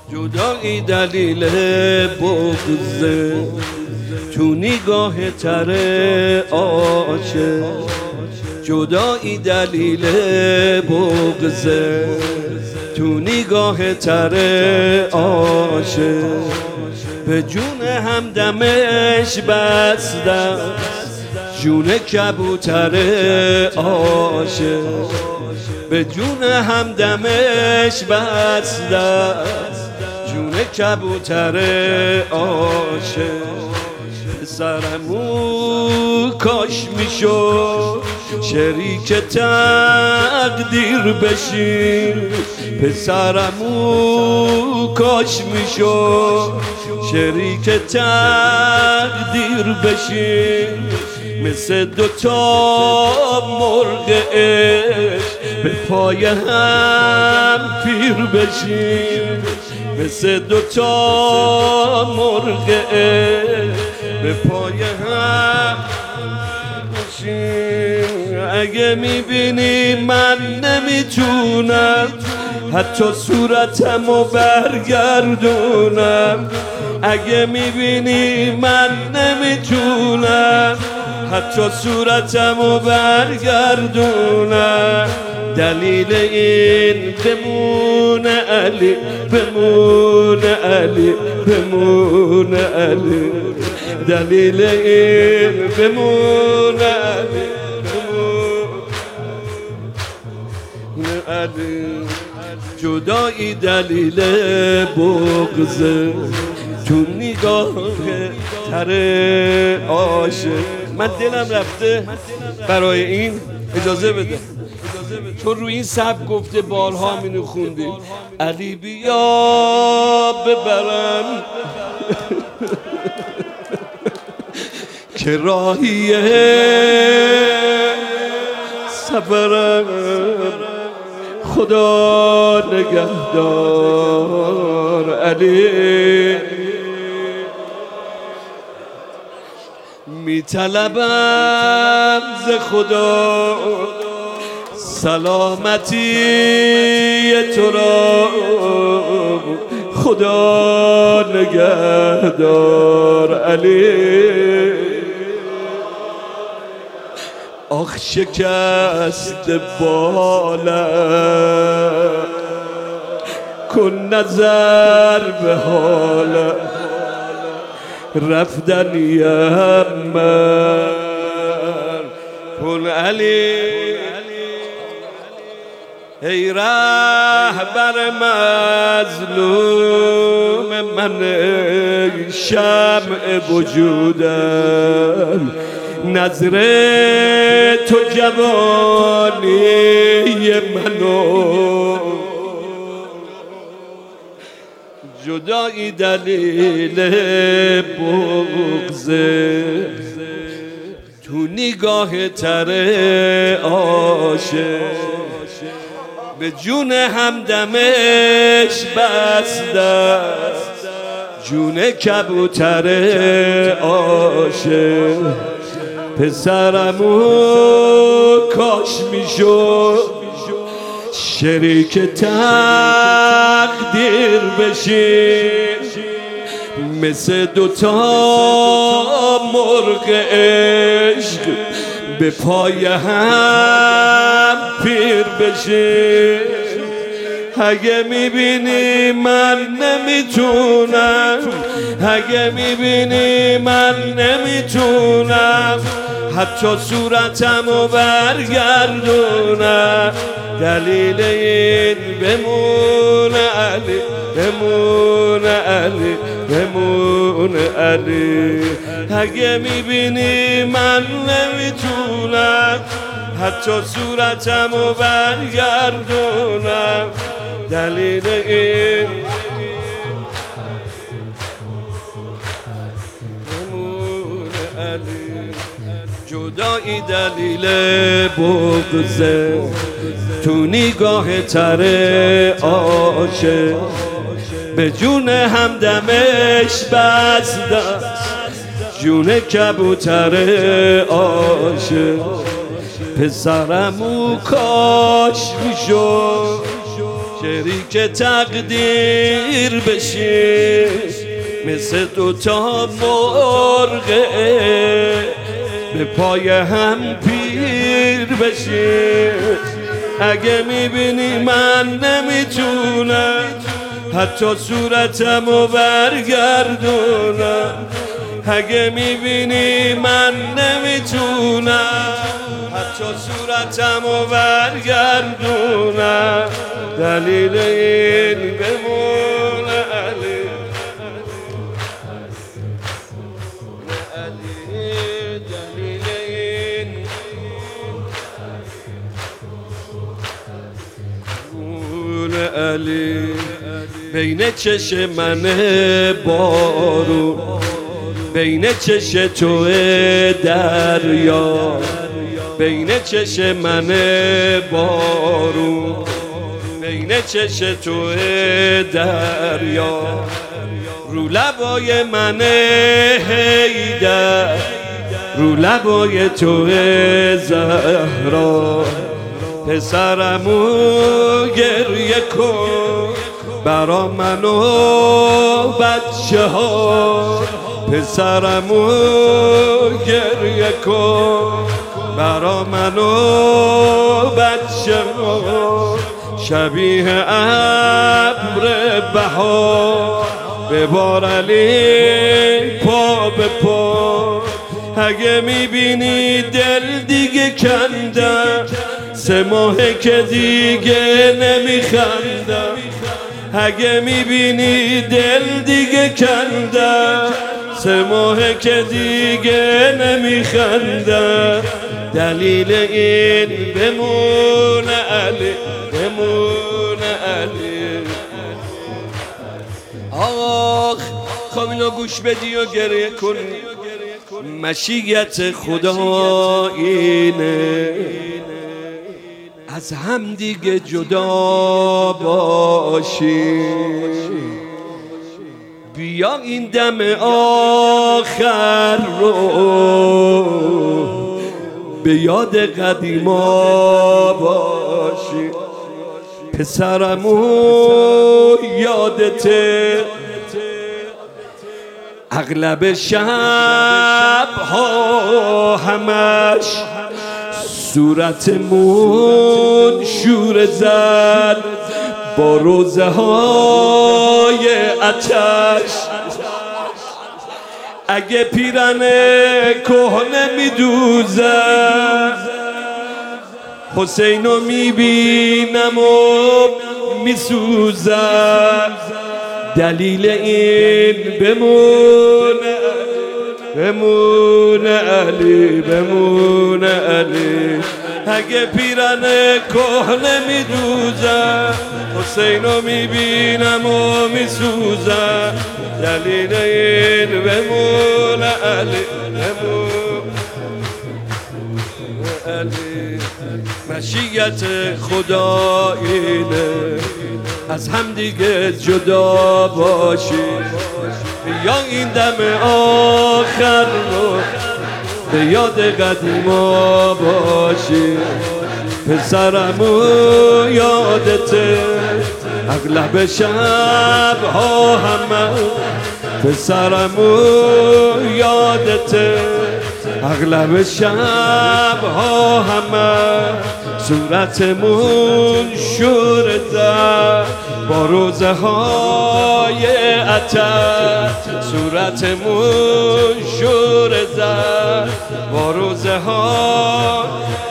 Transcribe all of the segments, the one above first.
جدایی دلیل بغضه، تو نگاه تر عاشق. جدایی دلیل بغضه، تو نگاه تر عاشق. به جون همدمش بستم، جون کبوتر عاشق. به جون همدمش بستم، جون کبوتر عاشق. پسرمو کاش میشد شریک تقدیر بشیم. پسرمو کاش میشد شریک تقدیر بشیم. مثل دوتا مرغ عشق به پای هم پیر بشیم. مثل دوتا مرغ عشق به پای هم بشیم. اگه میبینی من نمیتونم حتی صورتمو برگردونم. اگه میبینی من نمیتونم حتی صورتمو برگردونم. دلیل این بمونه علی، بمونه علی، بمونه علی. دلیل این بمونه علی، بمونه علی. جدایی دلیل بغضه، تو نگاه تر عاشق. من دلم رفته برای این، اجازه بده، تو روی این سبک گفته بارها منو خوندی. علی بیا ببرم که راهیه سفرم. خدا نگهدار علی. میطلبم ز خدا سلامتی تو را. خدا نگهدار علی. آخ شکست بالم، کن نظر به حالم. رفتنیم من کن علی. ای رهبر مظلوم من، شمع وجودم. نظر تو جوانی منو. جدایی دلیل بغضه، تو نگاه تر عاشق. به جون همدمش بستم، جون کبوتر عاشق. پسرمو کاش میشد شریک تقدیر بشیم. مثل دوتا مرغ عشق به پای هم پیر بشیم. اگه میبینی من نمیتونم، اگه میبینی من نمیتونم حتی صورتمو برگردونم. دلیل این بمونه علی، بمونه علی، بمونه علی. اگه میبینی من نمیتونم حتی صورتمو برگردونم. دلیل این بمونه علی. جدایی دلیل بغضه، تو نگاه تر عاشق. به جون همدمش بستم، جون کبوتر عاشق. پسرمو کاش میشد شریک تقدیر بشی مثل دوتا مرغه به پای هم پیر بشی. اگه میبینی من نمیتونم حتی صورتمو برگردونم، اگه میبینی من نمیتونم حتی صورتمو برگردونم، دلیل این بمونه علی، دلیل این بمونه علی. بین چش من بارون، بین چش تو دریا، بین چش من بارون، بین چش تو دریا، رو لبای من حیدر، رو لبای تو زهرا، پسرمو گریه کن برا من و بچه ها، پسرمو گریه کن برا من و بچه ها، شبیه ابر بهار ببار علی پا به پا. اگه میبینی دل دیگه کندم 3 ماهه که دیگه نمیخندم، اگه میبینی دل دیگه کندم 3 ماهه که دیگه نمیخندم، دلیل این بمونه علی، بمونه علی. آخ خب اینو گوش بدی و گریه کن، مشیت خدا اینه از هم دیگه جدا باشی. بیا این دم آخر رو به یاد قدیما باشی. پسرمو یادته اغلب شب ها همش صورتمون شور زد با روزه های آتش. اگه پیرن کهنه میدوزم حسینو میبینم و میسوزم، دلیل این بمونه، بمونه علی، بمونه علی. اگه پیرن کهنه میدوزم حسینو میبینم و میسوزم، دلیل این بمونه علی، بمونه علی. مشیت خدا اینه از هم دیگه جدا باشی. بیا این دم آخر رو به یاد قدیما باشی. پسرمو یادته اغلب شب ها همه، پسرمو یادته اغلب شب ها همه، صورتمون شور زد با روزه های عطر، صورتمون شور زد با روزه ها.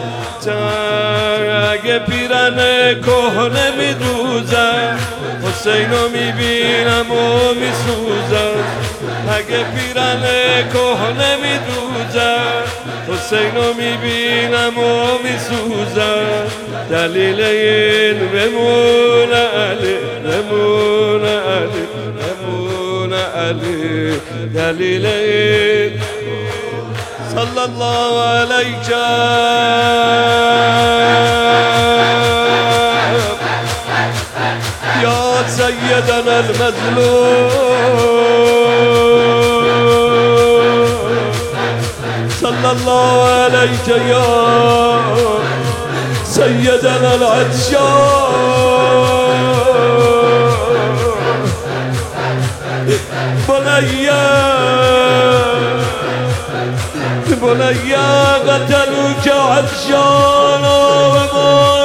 اگه پیرن کهنه میدوزم حسینو میبینم و میسوزم، اگه پیرن کهنه میدوزم حسینو میبینم و میسوزم، دلیل این بمونه علی، بمونه علی، بمونه علی، دلیل این. صلی الله علیک یا سیدنا المظلوم، صلی الله علیک یا سیدنا العطشان. بنيا قتلوك عطشانا